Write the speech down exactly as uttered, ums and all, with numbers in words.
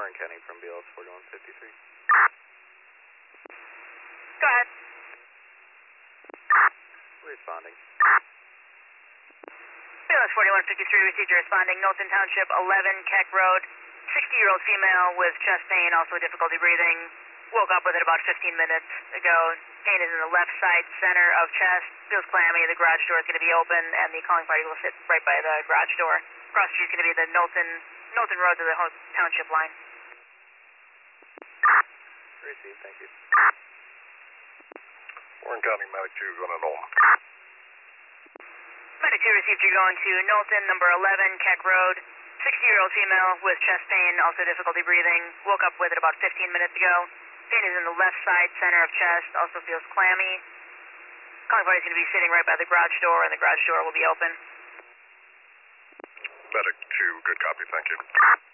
Warren County from B L S forty-one fifty-three. Go ahead. Responding. B L S forty-one fifty-three received your responding. Knowlton Township, eleven Keck Road. sixty-year-old female with chest pain, also difficulty breathing. Woke up with it about fifteen minutes ago. Pain is in the left side center of chest. Feels clammy. The garage door is going to be open, and the calling party will sit right by the garage door. Cross street is going to be the Knowlton, Knowlton Road to the Township line. Received, thank you. Warren County, Medic two, going to Knowlton. Medic two received you going to Knowlton, number eleven, Keck Road. sixty-year-old female with chest pain, also difficulty breathing. Woke up with it about fifteen minutes ago. Pain is in the left side center of chest, also feels clammy. Calling party is going to be sitting right by the garage door, and the garage door will be open. Medic two, good copy, thank you.